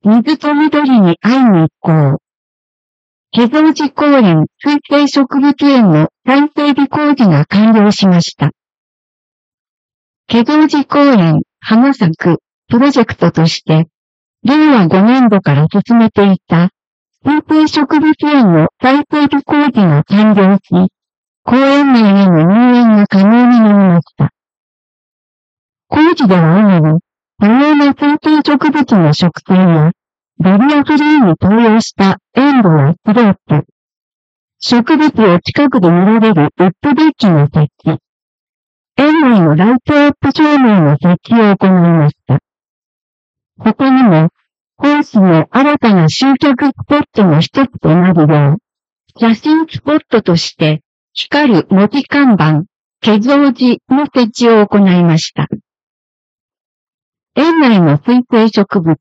水と緑に会いに行こう。華蔵寺公園水生植物園の再整備工事が完了しました。華蔵寺公園花咲くプロジェクトとして、令和5年度から進めていた水生植物園の再整備工事が完了し、公園内への入園が可能になりました。工事では主に多様な水生植物の植生やバリアフリーに投与したエンドやスロープ、植物を近くで見られるウッドデッキの設置、園内のライトアップ照明の設置を行いました。他にも、本市の新たな集客スポットの一つとなるよう、写真スポットとして、光る文字看板、華蔵寺の設置を行いました。園内の水生植物。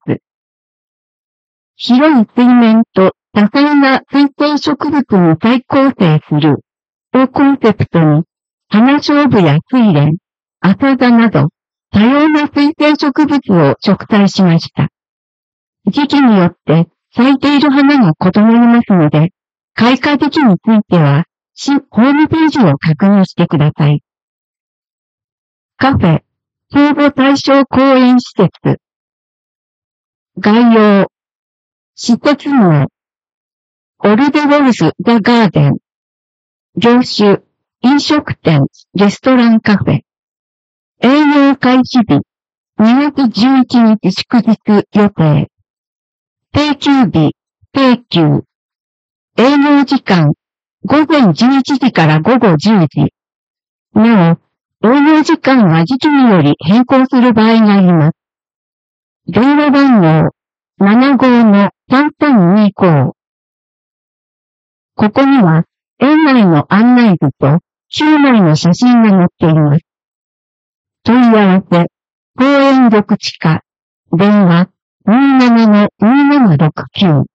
広い水面と多彩な水生植物に再構成するをコンセプトに、花菖蒲や睡蓮、朝座など多様な水生植物を植栽しました。時期によって咲いている花が異なりますので、開花時期については、市ホームページを確認してください。カフェ、公募対象公園施設。概要。施設名。オルデウォルス・ザ・ガーデン。業種。飲食店、レストランカフェ。営業開始日。2月11日祝日予定。定休日、定休。営業時間。午前11時から午後10時。なお、営業時間は時期により変更する場合があります。電話番号 75-3325。ここには、園内の案内図と9枚の写真が載っています。問い合わせ、公園緑地課、電話 27-2769。